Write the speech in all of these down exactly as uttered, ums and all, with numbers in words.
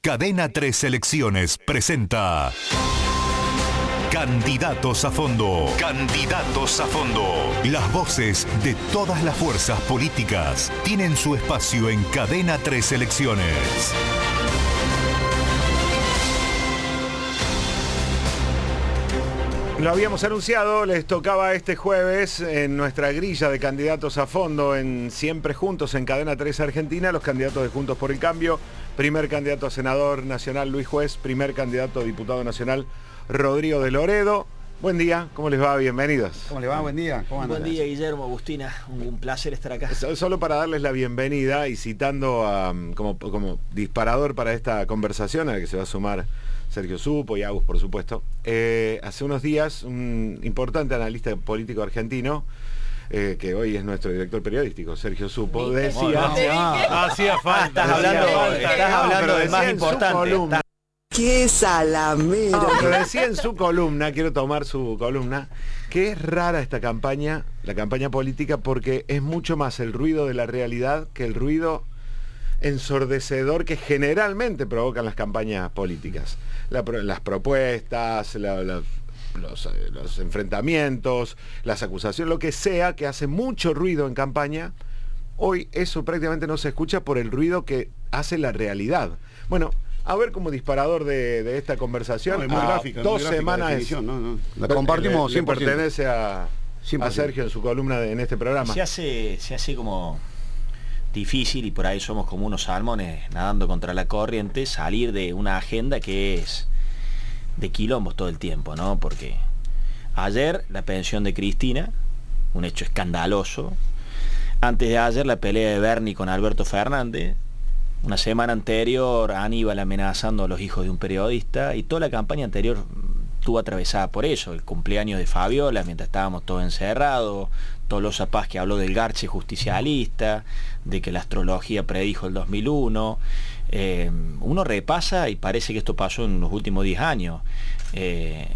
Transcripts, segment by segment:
Cadena tres Elecciones presenta Candidatos a Fondo. Candidatos a Fondo. Las voces de todas las fuerzas políticas tienen su espacio en Cadena tres Elecciones. Lo habíamos anunciado, les tocaba este jueves en nuestra grilla de candidatos a fondo en Siempre Juntos en Cadena tres Argentina, los candidatos de Juntos por el Cambio, primer candidato a senador nacional Luis Juez, primer candidato a diputado nacional Rodrigo de Loredo. Buen día, ¿cómo les va? Bienvenidos. ¿Cómo les va? Buen día. ¿Cómo andan? Buen día, Guillermo, Agustina, un, un placer estar acá. Solo para darles la bienvenida y citando a, como, como disparador para esta conversación a la que se va a sumar Sergio Supo y Agus, por supuesto. Eh, hace unos días, un importante analista político argentino, eh, que hoy es nuestro director periodístico, Sergio Supo, decía... Hacía falta. Estás hablando, estás hablando del más importante. ¡Qué salamero! No, pero decía en su columna, quiero tomar su columna, que es rara esta campaña, la campaña política, porque es mucho más el ruido de la realidad que el ruido ensordecedor que generalmente provocan las campañas políticas. La, las propuestas, la, la, los, los enfrentamientos, las acusaciones, lo que sea que hace mucho ruido en campaña, hoy eso prácticamente no se escucha por el ruido que hace la realidad. Bueno, a ver, como disparador de, de esta conversación, no, es muy gráfica, dos muy gráfica semanas la, es, no, no. La compartimos le, cien por ciento. Le pertenece a, a Sergio en su columna de, en este programa. Se hace, se hace como difícil, y por ahí somos como unos salmones nadando contra la corriente, salir de una agenda que es de quilombos todo el tiempo, ¿no? Porque ayer la pensión de Cristina, un hecho escandaloso. Antes de ayer la pelea de Bernie con Alberto Fernández. Una semana anterior Aníbal amenazando a los hijos de un periodista, y toda la campaña anterior estuvo atravesada por eso. El cumpleaños de Fabiola mientras estábamos todos encerrados, Tolosa Paz que habló del garche justicialista, de que la astrología predijo el dos mil uno. Eh, uno repasa y parece que esto pasó en los últimos diez años. Eh,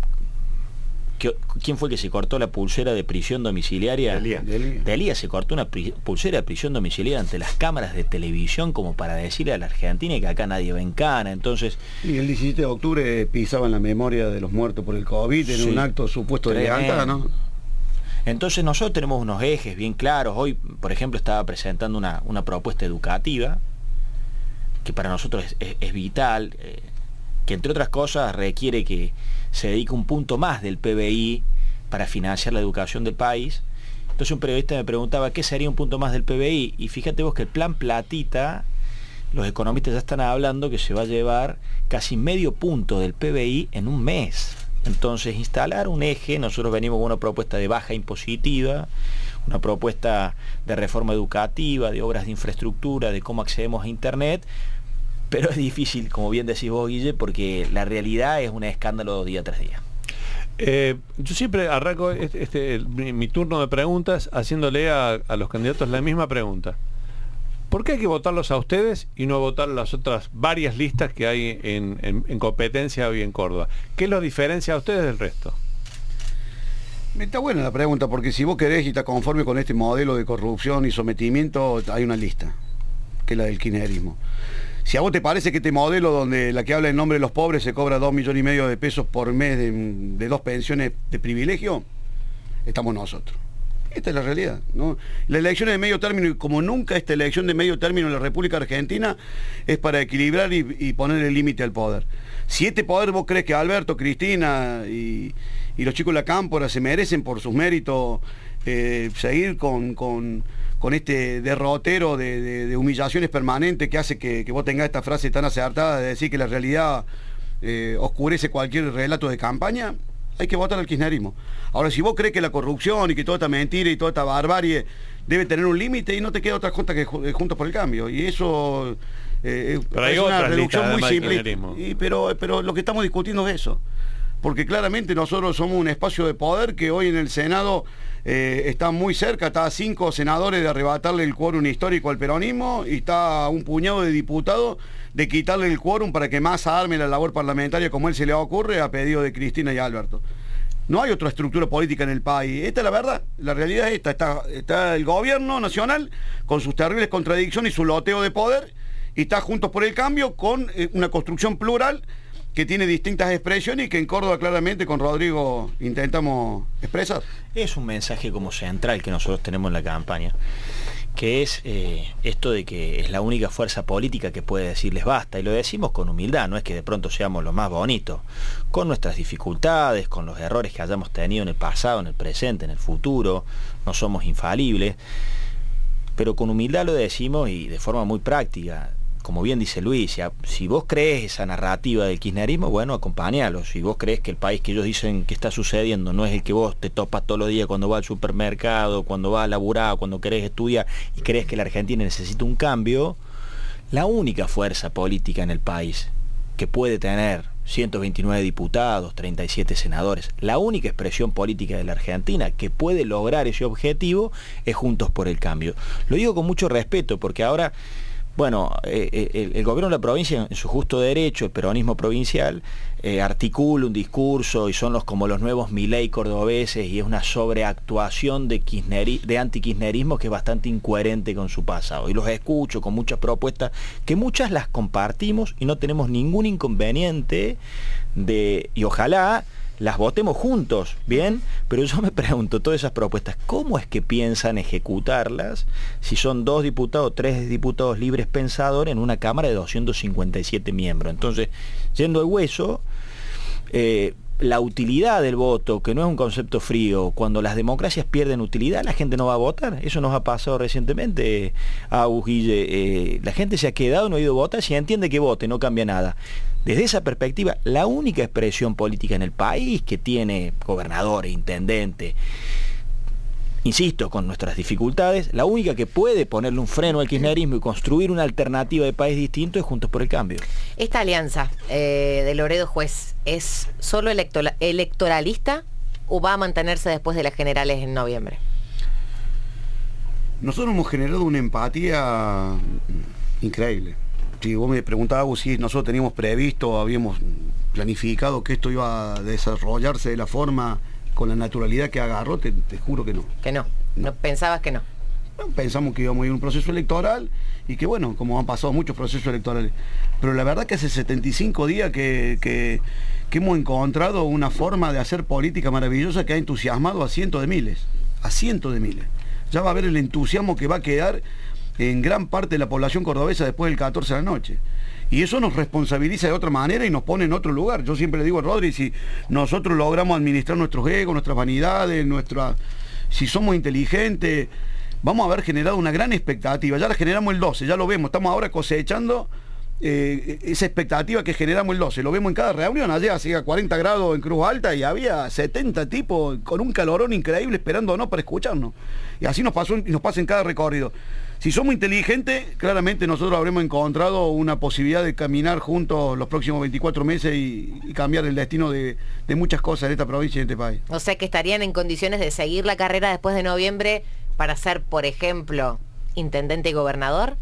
¿Quién fue el que se cortó la pulsera de prisión domiciliaria? Delía. Delía se cortó una pulsera de prisión domiciliaria ante las cámaras de televisión como para decirle a la Argentina que acá nadie va en cana. Entonces, y el diecisiete de octubre pisaban la memoria de los muertos por el COVID en sí, un acto supuesto de lealtad, ¿no? Entonces nosotros tenemos unos ejes bien claros. Hoy, por ejemplo, estaba presentando una, una propuesta educativa que para nosotros es, es, es vital, eh, que entre otras cosas requiere que se dedique un punto más del P B I para financiar la educación del país. Entonces un periodista me preguntaba qué sería un punto más del P B I, y fíjate vos que el plan Platita, los economistas ya están hablando que se va a llevar casi medio punto del P B I en un mes. Entonces instalar un eje, nosotros venimos con una propuesta de baja impositiva, una propuesta de reforma educativa, de obras de infraestructura, de cómo accedemos a internet. Pero es difícil, como bien decís vos, Guille, porque la realidad es un escándalo día tras día. Eh, yo siempre arranco este, este, mi, mi turno de preguntas haciéndole a, a los candidatos la misma pregunta. ¿Por qué hay que votarlos a ustedes y no votar las otras varias listas que hay en, en, en competencia hoy en Córdoba? ¿Qué los diferencia a ustedes del resto? Está buena la pregunta, porque si vos querés y estás conforme con este modelo de corrupción y sometimiento, hay una lista, que es la del kirchnerismo. Si a vos te parece que este modelo donde la que habla en nombre de los pobres se cobra dos millones y medio de pesos por mes de, de dos pensiones de privilegio, estamos nosotros. Esta es la realidad, ¿no? Las elecciones de medio término, y como nunca esta elección de medio término en la República Argentina, es para equilibrar y, y poner el límite al poder. Si este poder vos crees que Alberto, Cristina y, y los chicos de la Cámpora se merecen por sus méritos eh, seguir con... con con este derrotero de, de, de humillaciones permanentes que hace que, que vos tengas esta frase tan acertada de decir que la realidad eh, oscurece cualquier relato de campaña, hay que votar al kirchnerismo. Ahora, si vos crees que la corrupción y que toda esta mentira y toda esta barbarie debe tener un límite, y no te queda otra cosa que Juntos por el Cambio, y eso eh, es una reducción muy simple, y, pero, pero lo que estamos discutiendo es eso, porque claramente nosotros somos un espacio de poder que hoy en el Senado Eh, está muy cerca, está a cinco senadores de arrebatarle el quórum histórico al peronismo, y está a un puñado de diputados de quitarle el quórum para que Massa arme la labor parlamentaria como él se le ocurre, a pedido de Cristina y Alberto. No hay otra estructura política en el país. Esta es la verdad, la realidad es esta. Está, está el gobierno nacional con sus terribles contradicciones y su loteo de poder, y está Juntos por el Cambio con eh, una construcción plural que tiene distintas expresiones y que en Córdoba claramente con Rodrigo intentamos expresar. Es un mensaje como central que nosotros tenemos en la campaña, que es eh, esto de que es la única fuerza política que puede decirles basta, y lo decimos con humildad, no es que de pronto seamos los más bonitos, con nuestras dificultades, con los errores que hayamos tenido en el pasado, en el presente, en el futuro, no somos infalibles, pero con humildad lo decimos y de forma muy práctica. Como bien dice Luis, si, si vos crees esa narrativa del kirchnerismo, bueno, acompañalo. Si vos crees que el país que ellos dicen que está sucediendo no es el que vos te topas todos los días cuando vas al supermercado, cuando vas a laburar, cuando querés estudiar y crees que la Argentina necesita un cambio, la única fuerza política en el país que puede tener ciento veintinueve diputados, treinta y siete senadores, la única expresión política de la Argentina que puede lograr ese objetivo es Juntos por el Cambio. Lo digo con mucho respeto porque ahora... Bueno, eh, el, el gobierno de la provincia, en su justo derecho, el peronismo provincial, eh, articula un discurso y son los como los nuevos Milei cordobeses y es una sobreactuación de, kirchneri, de antikirchnerismo que es bastante incoherente con su pasado. Y los escucho con muchas propuestas, que muchas las compartimos y no tenemos ningún inconveniente de, y ojalá las votemos juntos, ¿bien? Pero yo me pregunto, todas esas propuestas, ¿cómo es que piensan ejecutarlas si son dos diputados, tres diputados libres pensadores en una Cámara de doscientos cincuenta y siete miembros? Entonces, yendo al hueso, eh, la utilidad del voto, que no es un concepto frío, cuando las democracias pierden utilidad, la gente no va a votar. Eso nos ha pasado recientemente, a Guille. Eh, la gente se ha quedado, no ha ido a votar, si entiende que vote, no cambia nada. Desde esa perspectiva, la única expresión política en el país que tiene gobernadores, intendentes, insisto, con nuestras dificultades, la única que puede ponerle un freno al kirchnerismo y construir una alternativa de país distinto es Juntos por el Cambio. Esta alianza eh, de Loredo Juez, ¿es solo electoral, electoralista o va a mantenerse después de las generales en noviembre? Nosotros hemos generado una empatía increíble. Si vos me preguntabas si nosotros teníamos previsto, habíamos planificado que esto iba a desarrollarse de la forma, con la naturalidad que agarró, te, te juro que no. Que no. no, no pensabas que no. no. Pensamos que íbamos a ir a un proceso electoral y que bueno, como han pasado muchos procesos electorales. Pero la verdad que hace setenta y cinco días que, que, que hemos encontrado una forma de hacer política maravillosa que ha entusiasmado a cientos de miles, a cientos de miles. Ya va a ver el entusiasmo que va a quedar en gran parte de la población cordobesa después del catorce de la noche. Y eso nos responsabiliza de otra manera y nos pone en otro lugar. Yo siempre le digo a Rodri, si nosotros logramos administrar nuestros egos, nuestras vanidades, nuestra, si somos inteligentes, vamos a haber generado una gran expectativa. Ya la generamos el doce, ya lo vemos, estamos ahora cosechando eh, esa expectativa que generamos el doce. Lo vemos en cada reunión, ayer hacía cuarenta grados en Cruz Alta y había setenta tipos con un calorón increíble esperándonos para escucharnos. Y así nos pasó, nos pasa en cada recorrido. Si somos inteligentes, claramente nosotros habremos encontrado una posibilidad de caminar juntos los próximos veinticuatro meses y, y cambiar el destino de, de muchas cosas de esta provincia y de este país. O sea que estarían en condiciones de seguir la carrera después de noviembre para ser, por ejemplo, intendente y gobernador.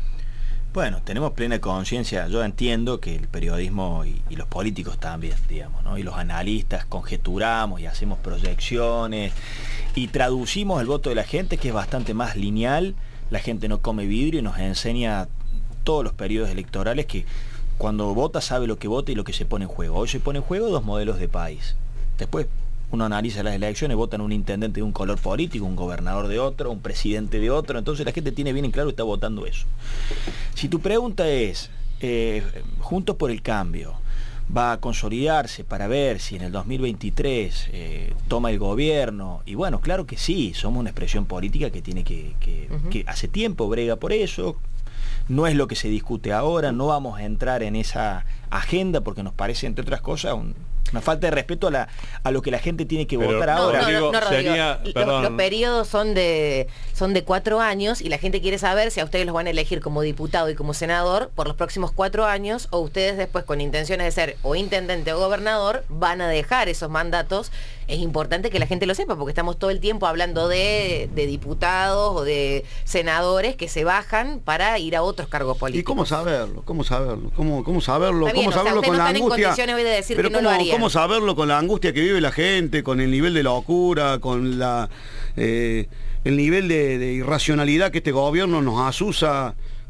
Bueno, tenemos plena conciencia, yo entiendo que el periodismo y, y los políticos también, digamos, ¿no? Y los analistas conjeturamos y hacemos proyecciones y traducimos el voto de la gente, que es bastante más lineal. La gente no come vidrio y nos enseña todos los periodos electorales que cuando vota sabe lo que vota y lo que se pone en juego. Hoy se pone en juego dos modelos de país. Después uno analiza las elecciones, votan un intendente de un color político, un gobernador de otro, un presidente de otro, entonces la gente tiene bien en claro que está votando eso. Si tu pregunta es, eh, Juntos por el Cambio va a consolidarse para ver si en el dos mil veintitrés eh, toma el gobierno, y bueno, claro que sí, somos una expresión política que tiene que, que, uh-huh. que hace tiempo brega por eso, no es lo que se discute ahora, no vamos a entrar en esa agenda porque nos parece, entre otras cosas, un, una falta de respeto a, la, a lo que la gente tiene que Pero, votar no, ahora. No, no, no, no, sería, los, los periodos son de, son de cuatro años y la gente quiere saber si a ustedes los van a elegir como diputado y como senador por los próximos cuatro años o ustedes después con intenciones de ser o intendente o gobernador van a dejar esos mandatos. Es importante que la gente lo sepa porque estamos todo el tiempo hablando de, de diputados o de senadores que se bajan para ir a otros cargos políticos. ¿Y cómo saberlo? ¿Cómo saberlo? ¿Cómo, cómo saberlo? Bien, ¿Cómo saberlo o sea, con no la están angustia? En condiciones hoy de decir Pero que no ¿cómo, lo harían? ¿cómo saberlo con la angustia que vive la gente, con el nivel de locura, con la eh, el nivel de, de irracionalidad que este gobierno nos asusa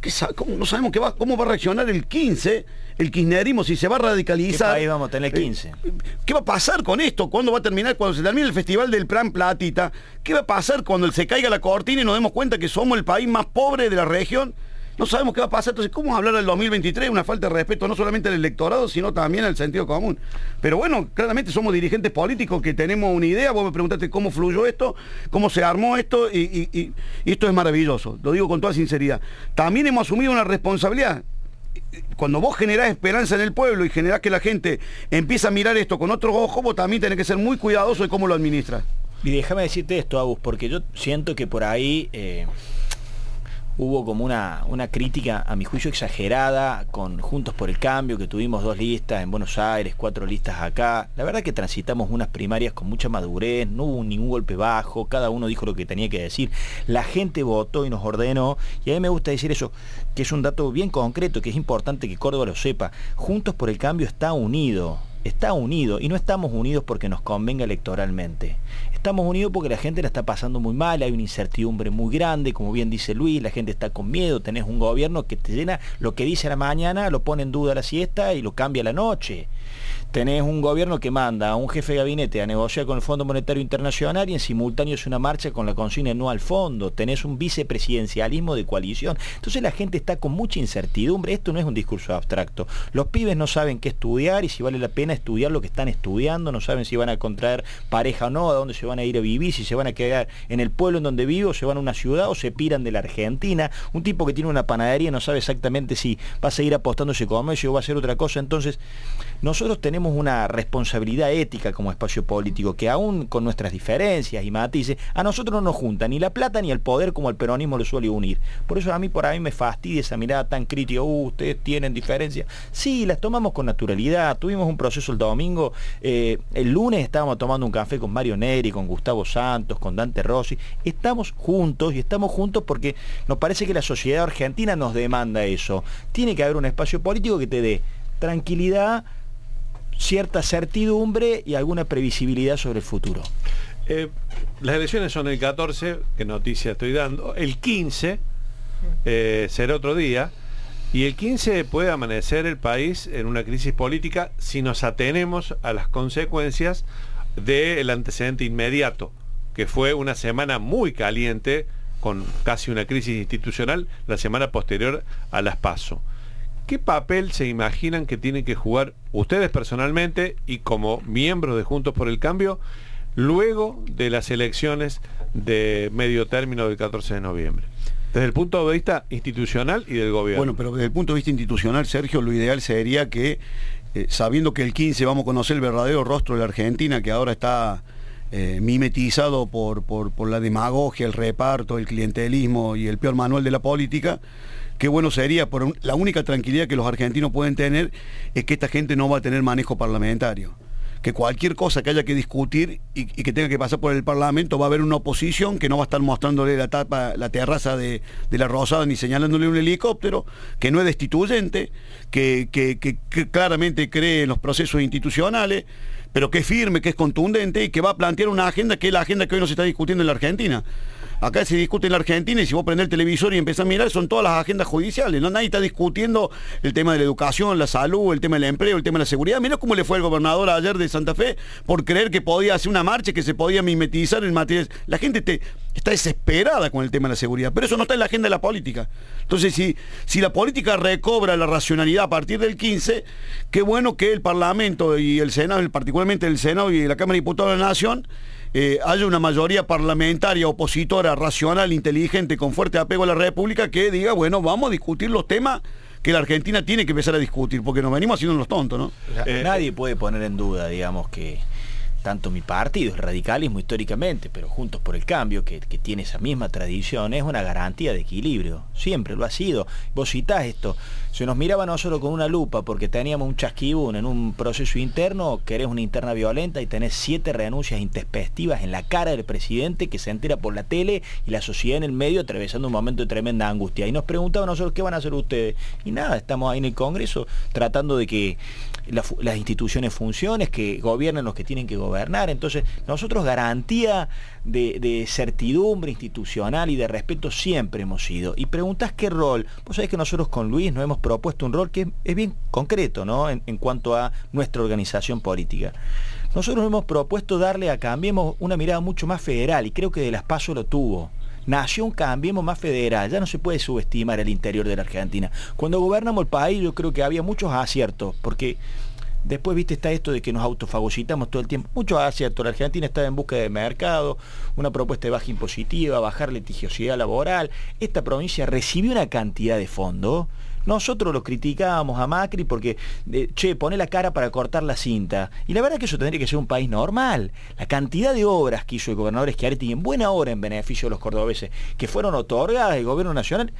¿qué sa- cómo, no sabemos qué va, cómo va a reaccionar el quince, el kirchnerismo, si se va a radicalizar. ¿Qué país vamos a tener el quince? Eh, ¿Qué va a pasar con esto? ¿Cuándo va a terminar? Cuando se termine el festival del Plan Platita, ¿qué va a pasar cuando se caiga la cortina y nos demos cuenta que somos el país más pobre de la región? No sabemos qué va a pasar. Entonces, ¿cómo hablar del dos mil veintitrés? Una falta de respeto no solamente al electorado, sino también al sentido común. Pero bueno, claramente somos dirigentes políticos que tenemos una idea. Vos me preguntaste cómo fluyó esto, cómo se armó esto, y, y, y, y esto es maravilloso. Lo digo con toda sinceridad. También hemos asumido una responsabilidad. Cuando vos generás esperanza en el pueblo y generás que la gente empieza a mirar esto con otros ojos, vos también tenés que ser muy cuidadoso de cómo lo administras. Y déjame decirte esto, Agus, porque yo siento que por ahí eh, hubo como una, una crítica, a mi juicio, exagerada con Juntos por el Cambio, que tuvimos dos listas en Buenos Aires, cuatro listas acá. La verdad que transitamos unas primarias con mucha madurez, no hubo ningún golpe bajo, cada uno dijo lo que tenía que decir. La gente votó y nos ordenó, y a mí me gusta decir eso, que es un dato bien concreto, que es importante que Córdoba lo sepa. Juntos por el Cambio está unido. Está unido, y no estamos unidos porque nos convenga electoralmente. Estamos unidos porque la gente la está pasando muy mal, hay una incertidumbre muy grande, como bien dice Luis, la gente está con miedo, tenés un gobierno que te llena, lo que dice a la mañana lo pone en duda a la siesta y lo cambia a la noche. Tenés un gobierno que manda a un jefe de gabinete a negociar con el Fondo Monetario Internacional y en simultáneo es una marcha con la consigna no al fondo. Tenés un vicepresidencialismo de coalición. Entonces la gente está con mucha incertidumbre. Esto no es un discurso abstracto. Los pibes no saben qué estudiar y si vale la pena estudiar lo que están estudiando. No saben si van a contraer pareja o no, a dónde se van a ir a vivir, si se van a quedar en el pueblo en donde vivo, se van a una ciudad o se piran de la Argentina. Un tipo que tiene una panadería no sabe exactamente si va a seguir apostando ese comercio o va a hacer otra cosa. Entonces nosotros tenemos una responsabilidad ética como espacio político que aún con nuestras diferencias y matices, a nosotros no nos junta ni la plata ni el poder como el peronismo lo suele unir. Por eso a mí por ahí me fastidia esa mirada tan crítica, uh, ustedes tienen diferencias. Sí, las tomamos con naturalidad, tuvimos un proceso el domingo, eh, el lunes estábamos tomando un café con Mario Neri, con Gustavo Santos, con Dante Rossi, estamos juntos y estamos juntos porque nos parece que la sociedad argentina nos demanda eso. Tiene que haber un espacio político que te dé tranquilidad, cierta certidumbre y alguna previsibilidad sobre el futuro. Eh, las elecciones son el catorce, qué noticia estoy dando. El quince eh, será otro día. Y el quince puede amanecer el país en una crisis política si nos atenemos a las consecuencias del antecedente inmediato, que fue una semana muy caliente, con casi una crisis institucional, la semana posterior a las PASO. ¿Qué papel se imaginan que tienen que jugar ustedes personalmente y como miembros de Juntos por el Cambio luego de las elecciones de medio término del catorce de noviembre? Desde el punto de vista institucional y del gobierno. Bueno, pero desde el punto de vista institucional, Sergio, lo ideal sería que, eh, sabiendo que el quince vamos a conocer el verdadero rostro de la Argentina, que ahora está eh, mimetizado por, por, por la demagogia, el reparto, el clientelismo y el peor manual de la política, qué bueno sería, por un, la única tranquilidad que los argentinos pueden tener es que esta gente no va a tener manejo parlamentario. Que cualquier cosa que haya que discutir y, y que tenga que pasar por el Parlamento va a haber una oposición que no va a estar mostrándole la tapa, la terraza de, de la Rosada ni señalándole un helicóptero, que no es destituyente, que, que, que, que claramente cree en los procesos institucionales, pero que es firme, que es contundente y que va a plantear una agenda que es la agenda que hoy no se está discutiendo en la Argentina. Acá se discute en la Argentina y si vos prendés el televisor y empezás a mirar, son todas las agendas judiciales, ¿no? Nadie está discutiendo el tema de la educación, la salud, el tema del empleo, el tema de la seguridad. Mirá cómo le fue al gobernador ayer de Santa Fe por creer que podía hacer una marcha, que se podía mimetizar en materia. La gente te, está desesperada con el tema de la seguridad, pero eso no está en la agenda de la política. Entonces, si, si la política recobra la racionalidad a partir del quince, qué bueno que el Parlamento y el Senado, particularmente el Senado y la Cámara de Diputados de la Nación, Eh, haya una mayoría parlamentaria opositora, racional, inteligente, con fuerte apego a la República, que diga, bueno, vamos a discutir los temas que la Argentina tiene que empezar a discutir, porque nos venimos haciendo los tontos, ¿no? Eh, Nadie puede poner en duda, digamos, que tanto mi partido, el radicalismo históricamente, pero Juntos por el Cambio, que, que tiene esa misma tradición, es una garantía de equilibrio, siempre lo ha sido. Vos citás esto, se nos miraba a nosotros con una lupa porque teníamos un chasquibún en un proceso interno, querés una interna violenta y tenés siete renuncias intempestivas en la cara del presidente que se entera por la tele y la sociedad en el medio atravesando un momento de tremenda angustia. Y nos preguntaban a nosotros, ¿qué van a hacer ustedes? Y nada, estamos ahí en el Congreso tratando de que la, las instituciones funcionen, que gobiernen los que tienen que gobernar, gobernar. Entonces, nosotros garantía de, de certidumbre institucional y de respeto siempre hemos sido. Y preguntás qué rol. Vos sabés que nosotros con Luis nos hemos propuesto un rol que es, es bien concreto, ¿no? En, en cuanto a nuestra organización política. Nosotros hemos propuesto darle a Cambiemos una mirada mucho más federal, y creo que de las PASO lo tuvo. Nació un Cambiemos más federal, ya no se puede subestimar el interior de la Argentina. Cuando gobernamos el país yo creo que había muchos aciertos, porque después, viste, está esto de que nos autofagocitamos todo el tiempo. Muchos aciertos, la Argentina está en búsqueda de mercado, una propuesta de baja impositiva, bajar litigiosidad laboral. Esta provincia recibió una cantidad de fondos. Nosotros lo criticábamos a Macri porque, eh, che, pone la cara para cortar la cinta. Y la verdad es que eso tendría que ser un país normal. La cantidad de obras que hizo el gobernador Schiaretti en buena hora en beneficio de los cordobeses, que fueron otorgadas del gobierno nacional,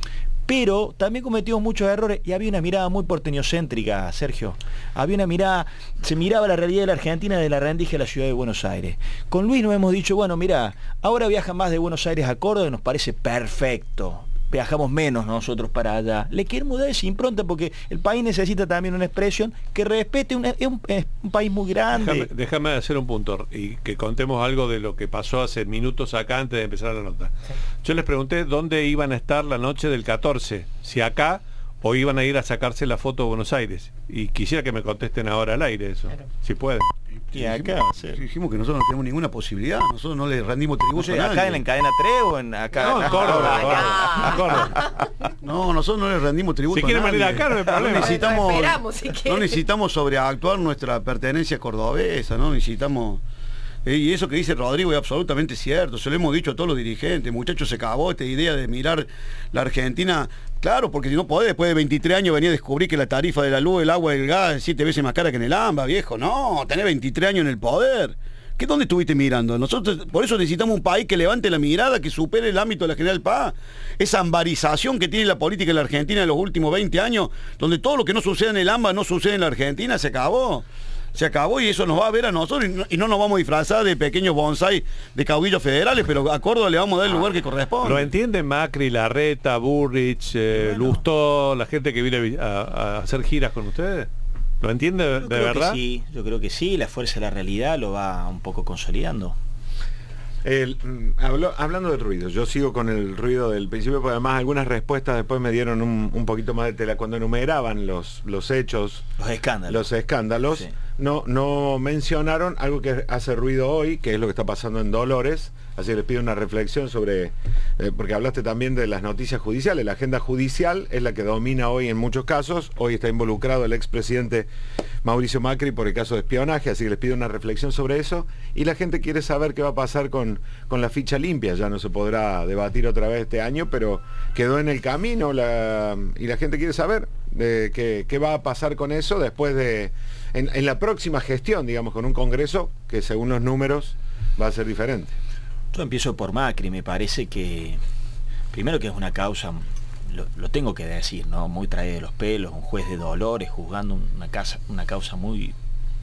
pero también cometió muchos errores y había una mirada muy porteñocéntrica, Sergio. Había una mirada, se miraba la realidad de la Argentina de la rendija de la ciudad de Buenos Aires. Con Luis nos hemos dicho, bueno, mira, ahora viaja más de Buenos Aires a Córdoba y nos parece perfecto. Viajamos menos nosotros para allá. Le quieren mudar esa impronta porque el país necesita también una expresión que respete, una, es, un, es un país muy grande. Déjame, déjame hacer un punto y que contemos algo de lo que pasó hace minutos acá antes de empezar la nota. Sí. Yo les pregunté dónde iban a estar la noche del catorce, si acá o iban a ir a sacarse la foto de Buenos Aires. Y quisiera que me contesten ahora al aire eso, claro, si pueden. Y acá sí. Dijimos que nosotros no tenemos ninguna posibilidad, nosotros no le rendimos tributo a nadie. ¿Acá en la cadena tres o en acá? No, en Córdoba. En Córdoba. No, nosotros no le rendimos tributo si a nadie. Si quieren venir acá no hay problema. No necesitamos, esperamos, si no necesitamos sobreactuar nuestra pertenencia cordobesa, no necesitamos... Y eso que dice Rodrigo es absolutamente cierto, se lo hemos dicho a todos los dirigentes, muchachos, se acabó esta idea de mirar la Argentina, claro, porque si no podés después de veintitrés años venir a descubrir que la tarifa de la luz, el agua y el gas es siete veces más cara que en el AMBA, viejo, no, tenés veintitrés años en el poder. ¿Qué dónde estuviste mirando? Nosotros por eso necesitamos un país que levante la mirada, que supere el ámbito de la General Paz. Esa ambarización que tiene la política en la Argentina en los últimos veinte años, donde todo lo que no sucede en el AMBA no sucede en la Argentina, se acabó. Se acabó y eso nos va a ver a nosotros y no, y no nos vamos a disfrazar de pequeños bonsai de caudillos federales, pero a Córdoba le vamos a dar el lugar que corresponde. ¿Lo entienden Macri, Larreta, Burrich, eh, bueno. Lustó, la gente que viene a, a hacer giras con ustedes? ¿Lo entiende de, de verdad? Sí, yo creo que sí, la fuerza de la realidad lo va un poco consolidando. El, hablo, hablando de ruido, yo sigo con el ruido del principio, porque además algunas respuestas después me dieron un, un poquito más de tela cuando enumeraban los, los hechos, los escándalos. Los escándalos sí. no, no mencionaron algo que hace ruido hoy, que es lo que está pasando en Dolores. Así que les pido una reflexión sobre, eh, porque hablaste también de las noticias judiciales. La agenda judicial es la que domina hoy en muchos casos. Hoy está involucrado el expresidente Mauricio Macri por el caso de espionaje, así que les pido una reflexión sobre eso. Y la gente quiere saber qué va a pasar con, con la ficha limpia. Ya no se podrá debatir otra vez este año, pero quedó en el camino la, y la gente quiere saber de qué, qué va a pasar con eso después de, en, en la próxima gestión, digamos, con un Congreso que según los números va a ser diferente. Yo empiezo por Macri, me parece que, primero que es una causa, lo, lo tengo que decir, ¿no? Muy traída de los pelos, un juez de Dolores juzgando una, casa, una causa muy,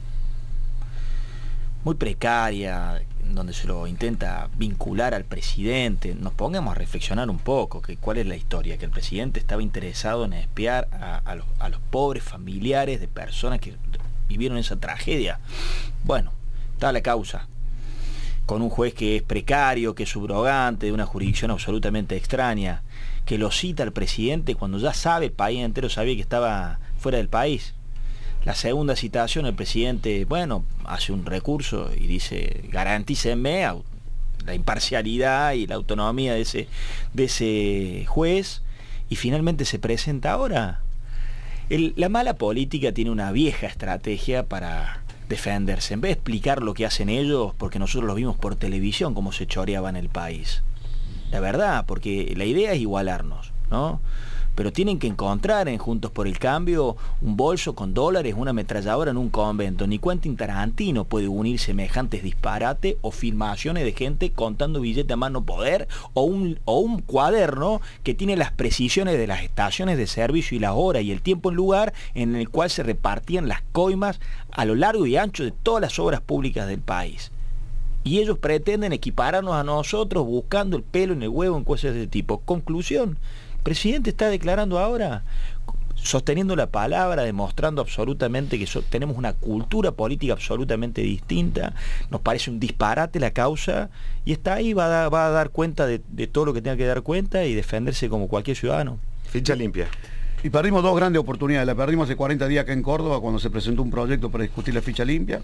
muy precaria, donde se lo intenta vincular al presidente. Nos pongamos a reflexionar un poco, que cuál es la historia, que el presidente estaba interesado en espiar a, a, los, a los pobres familiares de personas que vivieron esa tragedia. Bueno, está la causa. Con un juez que es precario, que es subrogante, de una jurisdicción absolutamente extraña, que lo cita al presidente cuando ya sabe, el país entero sabía que estaba fuera del país. La segunda citación, el presidente, bueno, hace un recurso y dice, garantícenme la imparcialidad y la autonomía de ese, de ese juez, y finalmente se presenta ahora. El, la mala política tiene una vieja estrategia para defenderse, en vez de explicar lo que hacen ellos, porque nosotros los vimos por televisión cómo se choreaba en el país. La verdad, porque la idea es igualarnos, ¿no? Pero tienen que encontrar en Juntos por el Cambio un bolso con dólares, una ametralladora en un convento. Ni Quentin Tarantino puede unir semejantes disparates o filmaciones de gente contando billetes a mano poder, o un, o un cuaderno que tiene las precisiones de las estaciones de servicio y las horas y el tiempo en lugar en el cual se repartían las coimas a lo largo y ancho de todas las obras públicas del país. Y ellos pretenden equipararnos a nosotros buscando el pelo en el huevo en cosas de ese tipo. Conclusión. El presidente está declarando ahora, sosteniendo la palabra, demostrando absolutamente que so, tenemos una cultura política absolutamente distinta, nos parece un disparate la causa, y está ahí, va a, dar, va a dar cuenta de, de todo lo que tenga que dar cuenta y defenderse como cualquier ciudadano. Ficha limpia. Y perdimos dos grandes oportunidades. La perdimos hace cuarenta días acá en Córdoba, cuando se presentó un proyecto para discutir la ficha limpia,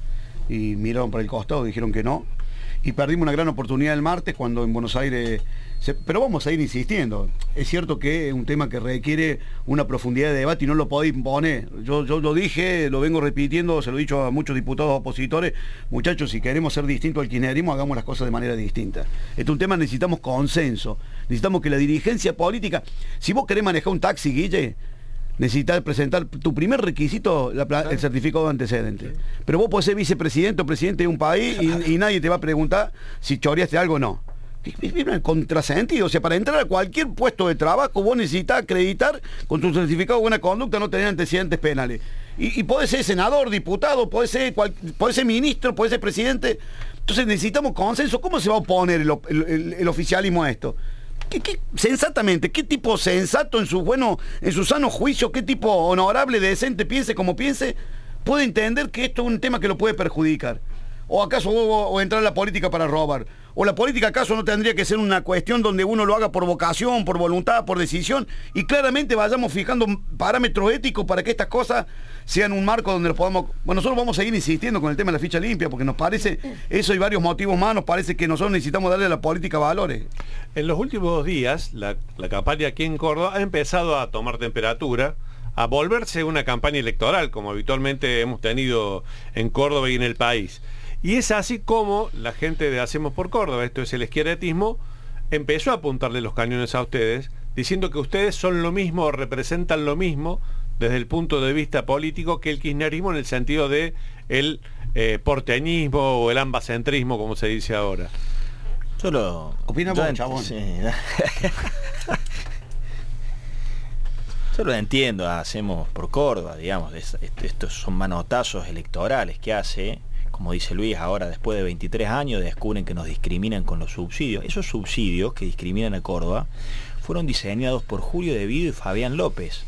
y miraron para el costado, dijeron que no. Y perdimos una gran oportunidad el martes, cuando en Buenos Aires... Se, pero vamos a ir insistiendo. Es cierto que es un tema que requiere una profundidad de debate y no lo podéis imponer. Yo, yo lo dije, lo vengo repitiendo, se lo he dicho a muchos diputados opositores. Muchachos, si queremos ser distintos al kirchnerismo, hagamos las cosas de manera distinta. Este es un tema, necesitamos consenso. Necesitamos que la dirigencia política... Si vos querés manejar un taxi, Guille, necesitas presentar tu primer requisito, la, el certificado de antecedente. Pero vos podés ser vicepresidente o presidente de un país y, y nadie te va a preguntar si choreaste algo o no. Es un contrasentido. O sea, para entrar a cualquier puesto de trabajo vos necesitas acreditar con tu certificado de buena conducta no tener antecedentes penales. Y, y podés ser senador, diputado, podés ser, cual, podés ser ministro, podés ser presidente. Entonces necesitamos consenso. ¿Cómo se va a oponer el, el, el oficialismo a esto? ¿Qué, qué, sensatamente, qué tipo sensato en su bueno, en su sano juicio, qué tipo honorable, decente, piense como piense, puede entender que esto es un tema que lo puede perjudicar? ¿O acaso o, o entrar en la política para robar? ¿O la política acaso no tendría que ser una cuestión donde uno lo haga por vocación, por voluntad, por decisión, y claramente vayamos fijando parámetros éticos para que estas cosas sean un marco donde nos podamos... Bueno, nosotros vamos a seguir insistiendo con el tema de la ficha limpia, porque nos parece, eso y varios motivos más, nos parece que nosotros necesitamos darle a la política valores. En los últimos días, la, la campaña aquí en Córdoba ha empezado a tomar temperatura, a volverse una campaña electoral, como habitualmente hemos tenido en Córdoba y en el país. Y es así como la gente de Hacemos por Córdoba, esto es el izquierdismo, empezó a apuntarle los cañones a ustedes, diciendo que ustedes son lo mismo o representan lo mismo desde el punto de vista político que el kirchnerismo, en el sentido de el eh, porteñismo o el ambacentrismo, como se dice ahora. Solo... Opina vos, chabón. Sí. Yo lo entiendo, Hacemos por Córdoba, digamos, estos son manotazos electorales que hace... Como dice Luis, ahora después de veintitrés años descubren que nos discriminan con los subsidios. Esos subsidios que discriminan a Córdoba fueron diseñados por Julio De Vido y Fabián López,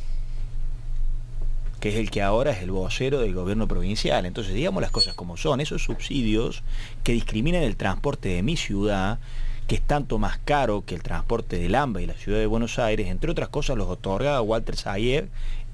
que es el que ahora es el vocero del gobierno provincial. Entonces, digamos las cosas como son. Esos subsidios que discriminan el transporte de mi ciudad, que es tanto más caro que el transporte del AMBA y la ciudad de Buenos Aires, entre otras cosas los otorga Walter Sayegh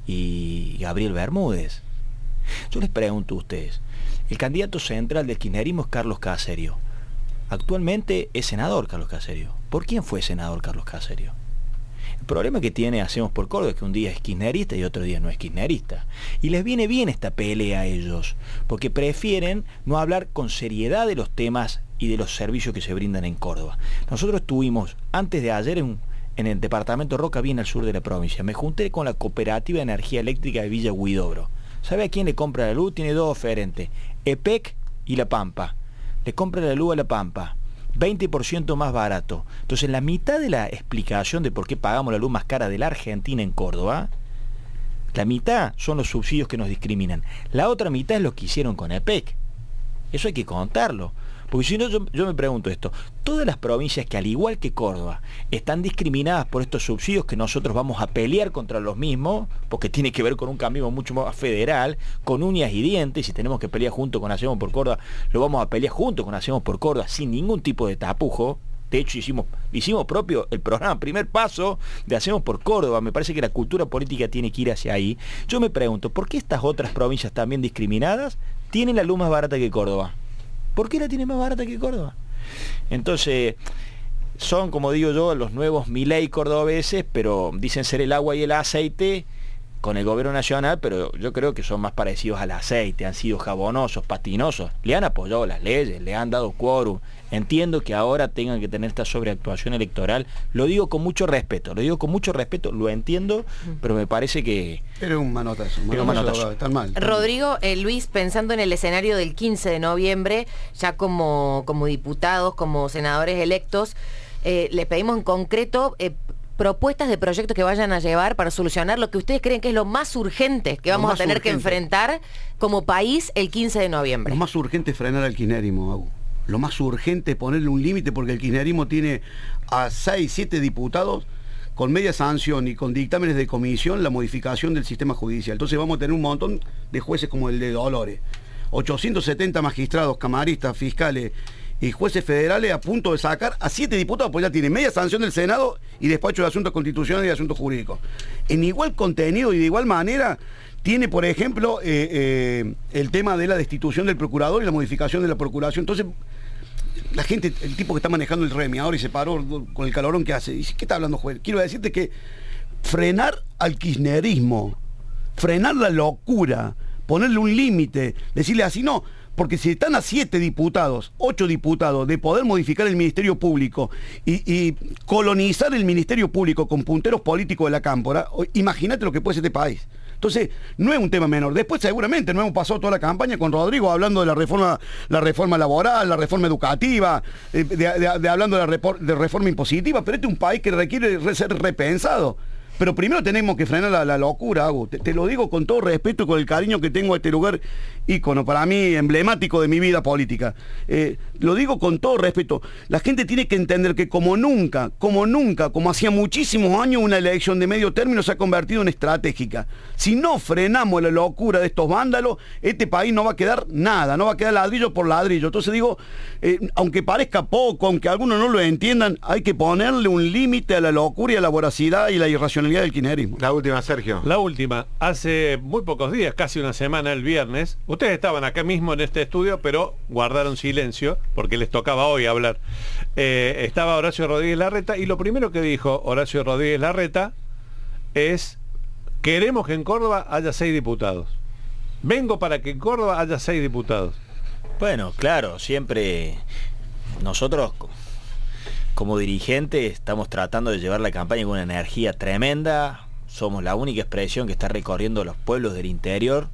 y Gabriel Bermúdez. Yo les pregunto a ustedes, el candidato central del kirchnerismo es Carlos Caserio. Actualmente es senador Carlos Caserio. ¿Por quién fue senador Carlos Caserio? El problema que tiene Hacemos por Córdoba es que un día es kirchnerista y otro día no es kirchnerista. Y les viene bien esta pelea a ellos, porque prefieren no hablar con seriedad de los temas y de los servicios que se brindan en Córdoba. Nosotros estuvimos, antes de ayer, en, en el departamento Roca, bien al sur de la provincia. Me junté con la Cooperativa de Energía Eléctrica de Villa Huidobro. ¿Sabe a quién le compra la luz? Tiene dos oferentes, E P E C y La Pampa. Le compra la luz a La Pampa, veinte por ciento más barato. Entonces, la mitad de la explicación de por qué pagamos la luz más cara de la Argentina en Córdoba, la mitad son los subsidios que nos discriminan. La otra mitad es lo que hicieron con E P E C. Eso hay que contarlo. Porque si no, yo, yo me pregunto esto, todas las provincias que al igual que Córdoba están discriminadas por estos subsidios, que nosotros vamos a pelear contra los mismos, porque tiene que ver con un camino mucho más federal, con uñas y dientes, y si tenemos que pelear junto con Hacemos por Córdoba, lo vamos a pelear junto con Hacemos por Córdoba, sin ningún tipo de tapujo. De hecho, hicimos, hicimos propio el programa, primer paso de Hacemos por Córdoba. Me parece que la cultura política tiene que ir hacia ahí. Yo me pregunto, ¿por qué estas otras provincias también discriminadas tienen la luz más barata que Córdoba? ¿Por qué la tiene más barata que Córdoba? Entonces, son, como digo yo, los nuevos Milei cordobeses, pero dicen ser el agua y el aceite con el gobierno nacional, pero yo creo que son más parecidos al aceite, han sido jabonosos, patinosos, le han apoyado las leyes, le han dado quórum. Entiendo que ahora tengan que tener esta sobreactuación electoral, lo digo con mucho respeto, lo digo con mucho respeto, lo entiendo, pero me parece que... Era un manotazo, Era un manotazo. Están mal. Están Rodrigo, eh, Luis, pensando en el escenario del quince de noviembre, ya como, como diputados, como senadores electos, eh, les pedimos en concreto... Eh, propuestas de proyectos que vayan a llevar para solucionar lo que ustedes creen que es lo más urgente que vamos a tener urgente. que enfrentar como país el quince de noviembre. Lo más urgente es frenar al kirchnerismo, Agu. Lo más urgente es ponerle un límite, porque el kirchnerismo tiene a seis, siete diputados con media sanción y con dictámenes de comisión la modificación del sistema judicial. Entonces vamos a tener un montón de jueces como el de Dolores. ochocientos setenta magistrados, camaristas, fiscales y jueces federales a punto de sacar a siete diputados, porque ya tiene media sanción del Senado y despacho de asuntos constitucionales y de asuntos jurídicos. En igual contenido y de igual manera tiene, por ejemplo, eh, eh, el tema de la destitución del procurador y la modificación de la procuración. Entonces, la gente, el tipo que está manejando el Remi ahora y se paró con el calorón que hace, dice, ¿qué está hablando, juez? Quiero decirte que frenar al kirchnerismo, frenar la locura, ponerle un límite, decirle así, no, porque si están a siete diputados, ocho diputados, de poder modificar el Ministerio Público y, y colonizar el Ministerio Público con punteros políticos de la cámpora, imagínate lo que puede ser este país. Entonces, no es un tema menor. Después, seguramente, no hemos pasado toda la campaña con Rodrigo hablando de la reforma, la reforma laboral, la reforma educativa, de, de, de, de hablando de la repor, de reforma impositiva, pero este es un país que requiere re, ser repensado. Pero primero tenemos que frenar la, la locura, Agus. Te, te lo digo con todo respeto y con el cariño que tengo a este lugar, ícono, para mí, emblemático de mi vida política. Eh, lo digo con todo respeto. La gente tiene que entender que como nunca, como nunca, como hacía muchísimos años, una elección de medio término se ha convertido en estratégica. Si no frenamos la locura de estos vándalos, este país no va a quedar nada, no va a quedar ladrillo por ladrillo. Entonces digo, eh, aunque parezca poco, aunque algunos no lo entiendan, hay que ponerle un límite a la locura y a la voracidad y la irracionalidad del kirchnerismo. La última, Sergio. La última. Hace muy pocos días, casi una semana, el viernes, ustedes estaban acá mismo en este estudio, pero guardaron silencio, porque les tocaba hoy hablar. Eh, estaba Horacio Rodríguez Larreta, y lo primero que dijo Horacio Rodríguez Larreta es: queremos que en Córdoba haya seis diputados. Vengo para que en Córdoba haya seis diputados. Bueno, claro, siempre nosotros como dirigentes estamos tratando de llevar la campaña con una energía tremenda. Somos la única expresión que está recorriendo los pueblos del interior.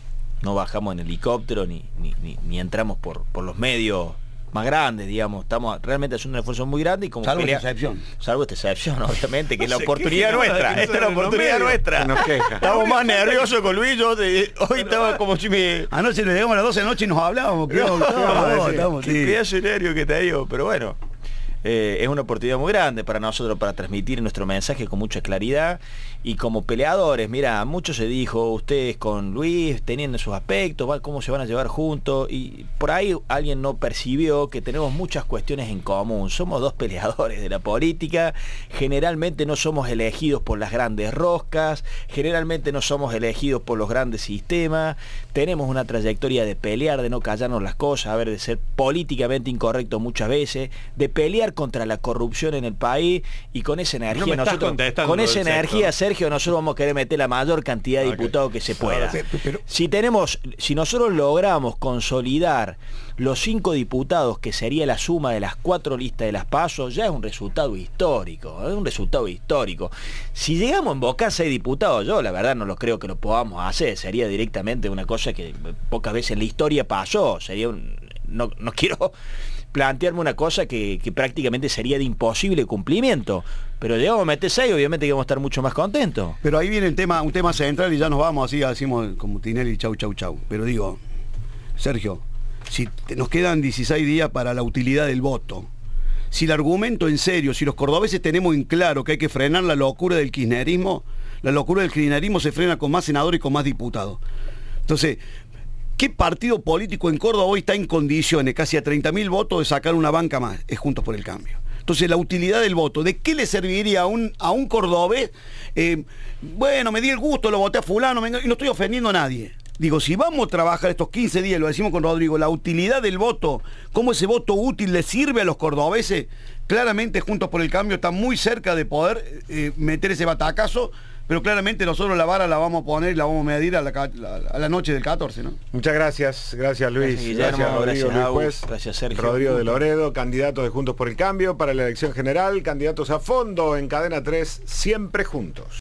No bajamos en helicóptero ni, ni, ni, ni entramos por, por los medios más grandes, digamos. Estamos realmente haciendo un esfuerzo muy grande y como salvo pelea, esta excepción. Salvo esta excepción, obviamente, que es No la se oportunidad queje, nuestra. no, Esta es la en los oportunidad medios. nuestra. Se nos queja. Estamos más nerviosos con Luis. Yo de- hoy estaba como si me... Anoche nos llegamos a las doce de la noche y nos hablábamos. ¿Qué vamos a decir? Estamos, Qué sí. pedazo de nervio que te digo, pero bueno. Eh, es una oportunidad muy grande para nosotros para transmitir nuestro mensaje con mucha claridad y como peleadores. Mira, mucho se dijo, ustedes con Luis teniendo sus aspectos, ¿va? Cómo se van a llevar juntos, y por ahí alguien no percibió que tenemos muchas cuestiones en común. Somos dos peleadores de la política, generalmente no somos elegidos por las grandes roscas, generalmente no somos elegidos por los grandes sistemas, tenemos una trayectoria de pelear, de no callarnos las cosas, a ver, de ser políticamente incorrectos muchas veces, de pelear contra la corrupción en el país, y con esa energía No me estás nosotros, contestando con lo esa del energía, sexo. Sergio, nosotros vamos a querer meter la mayor cantidad de Ok. diputados que se pueda. Pero- pero- Si tenemos, si nosotros logramos consolidar los cinco diputados, que sería la suma de las cuatro listas de las PASO, ya es un resultado histórico, es un resultado histórico. Si llegamos a invocar seis diputados, yo la verdad no lo creo que lo podamos hacer, sería directamente una cosa que pocas veces en la historia pasó, sería un, no, no quiero plantearme una cosa que, que prácticamente sería de imposible cumplimiento, pero llegamos a meter seis, obviamente que vamos a estar mucho más contentos. Pero ahí viene el tema, un tema central, y ya nos vamos así, decimos como Tinelli, chau, chau, chau. Pero digo, Sergio, si te- nos quedan dieciséis días para la utilidad del voto, si el argumento en serio, si los cordobeses tenemos en claro que hay que frenar la locura del kirchnerismo, la locura del kirchnerismo se frena con más senadores y con más diputados. Entonces, ¿qué partido político en Córdoba hoy está en condiciones, casi a treinta mil votos, de sacar una banca más? Es Juntos por el Cambio. Entonces, la utilidad del voto, ¿de qué le serviría a un, a un cordobés? Eh, bueno, me di el gusto, lo voté a fulano, venga, y no estoy ofendiendo a nadie. Digo, si vamos a trabajar estos quince días, lo decimos con Rodrigo, la utilidad del voto, cómo ese voto útil le sirve a los cordobeses, claramente Juntos por el Cambio está muy cerca de poder eh, meter ese batacazo, pero claramente nosotros la vara la vamos a poner y la vamos a medir a la, ca- la- a la noche del catorce, ¿no? Muchas gracias, gracias Luis, Gracias, Guillermo, Rodrigo, gracias, Luis Agus, Juez, gracias, Sergio. Rodrigo de Loredo, candidatos de Juntos por el Cambio para la elección general, candidatos a fondo en Cadena tres, siempre juntos.